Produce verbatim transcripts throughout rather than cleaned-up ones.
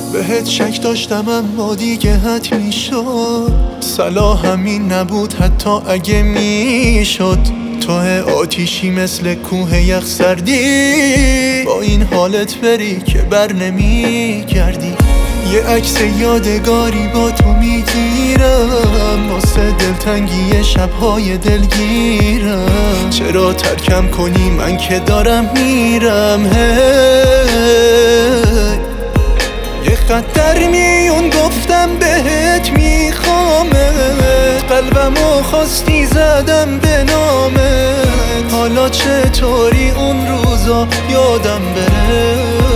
بهت شک داشتم اما دیگه حتمی شد. صلاح همین نبود حتی اگه میشد. تو آتیشی مثل کوه یخ سردی، با این حالت بری که بر نمی گردی. یه عکس یادگاری با تو میگیرم، واسه دلتنگی شبهای دلگیرم. چرا ترکم کنی من که دارم میرم؟ هی یه خط در میون گفتم بهت میخوامت، قلبمو خواستی زدم به نامت. حالا چطوری اون روزا یادم بره؟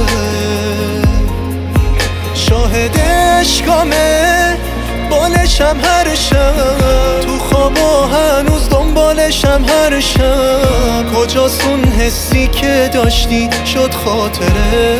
شاهد عشقامه بالشم هر شب، تو خوابا هنوز دنبالشم هر شب. کجاست اون حسی که داشتی شد خاطره؟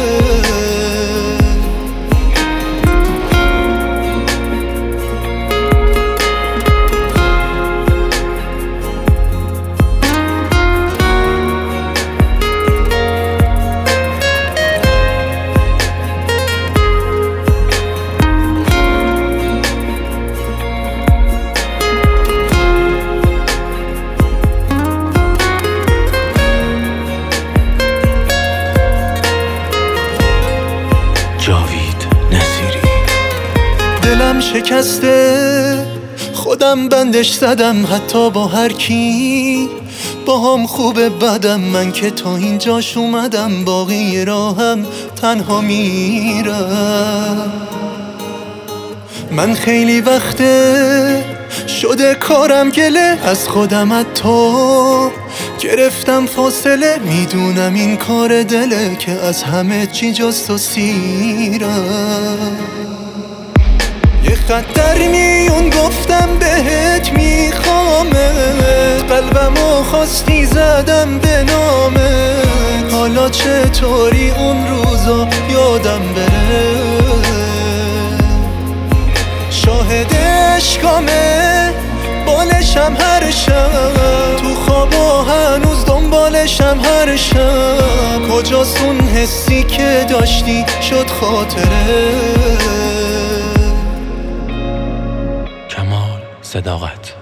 جاوید نصیری. دلم شکسته خودم بندش زدم، حتی با هر کی با هم خوبه بدم. من که تا اینجاش اومدم، باقی راهم تنها میرم. من خیلی وقته شده کارم گله از خودم، از تو گرفتم فاصله. میدونم این کار دله که از همه چی جز تو سیرم. یه خط در میون گفتم بهت میخوامت، قلبمو خواستی زدم به نامت. حالا چطوری اون روزا یادم بره؟ شاهد عشقامه بالشم هر شب، تو خوابا هنوز دنبالشم هر شب. کجاست اون حسی که داشتی شد خاطره؟ کمال صداقت.